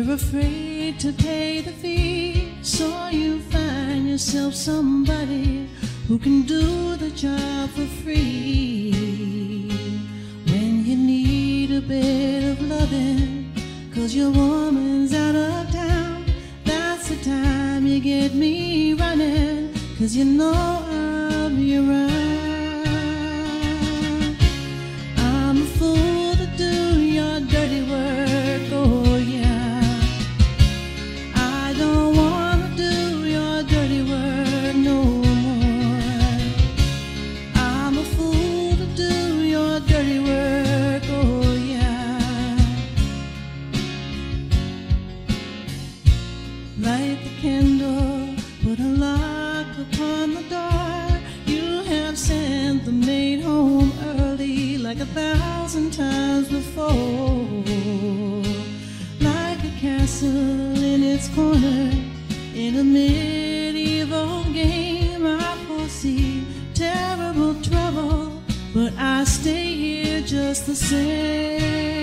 You're afraid to pay the fee, so you find yourself somebody who can do the job for free. When you need a bit of loving, 'cause your woman's out of town, that's the time you get me running, 'cause you know I'll be around. I'm a fool to do your dirty work, oh yeah. I don't wanna do your dirty work no more. I'm a fool to do your dirty work, oh yeah. Light the candle, put a lock upon the door. You have sent the maid home early like 1,000 times before. Like a castle in its corner in a medieval game, I foresee terrible trouble, but I stay here just the same.